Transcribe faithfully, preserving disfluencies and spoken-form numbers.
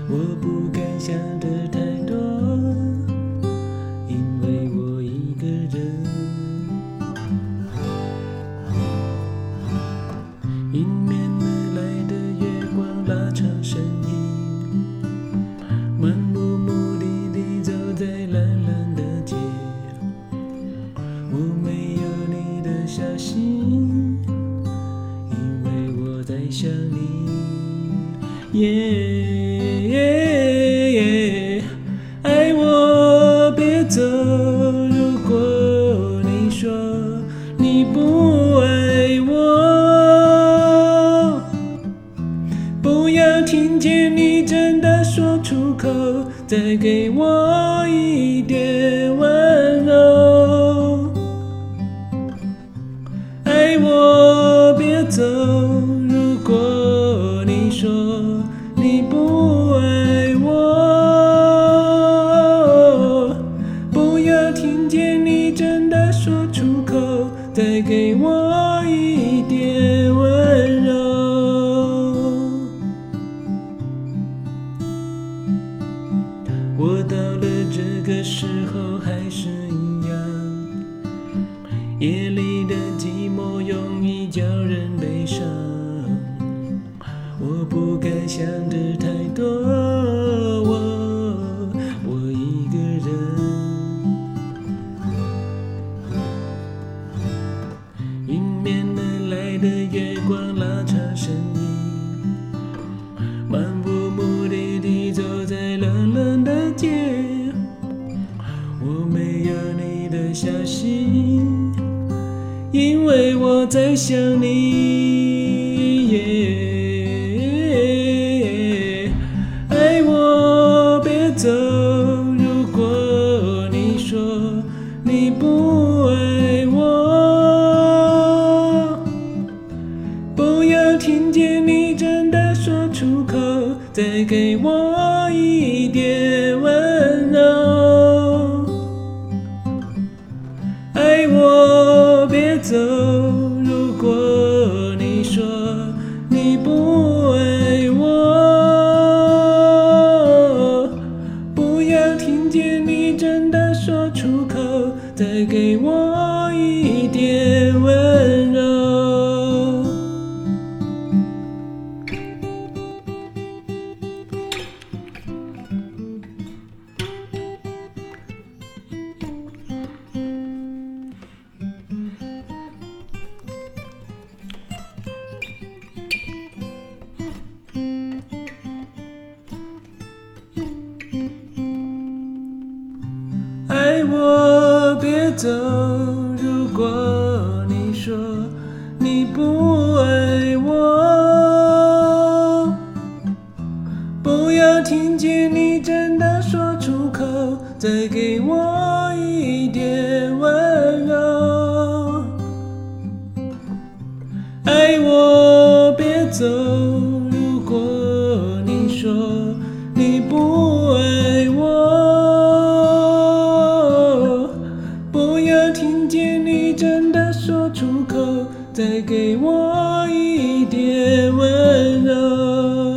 我不敢想的太多，因为我一个人。迎面而来的月光拉长身影，漫无目的地走在蓝蓝的街。我没有你的消息，因为我在想你。Yeah, yeah, 爱我别走，如果你说你不爱我，不要听见你真的说出口，再给我一点温柔。爱我别走，如果你说你不爱我，不要听见你真的说出口，再给我一点温柔。我到了这个时候还是一样，夜里的寂寞容易叫人悲伤。我不敢想的太多，我我一个人。迎面而来的月光拉长身影，漫无目的地走在冷冷的街。我没有你的消息，因为我在想你。爱我别走，如果你说你不爱我，不要听见你真的说出口，再给我一点温柔。爱我别走，如果你说你不爱我，不要听见你真的说出口，再给我一点温柔。爱我别走，如果你说你不爱我，不要听见你真的说出口，再给我一点温柔。爱我别走，如果你说你不爱我，不要听见你真的说出口，再给我一点温柔。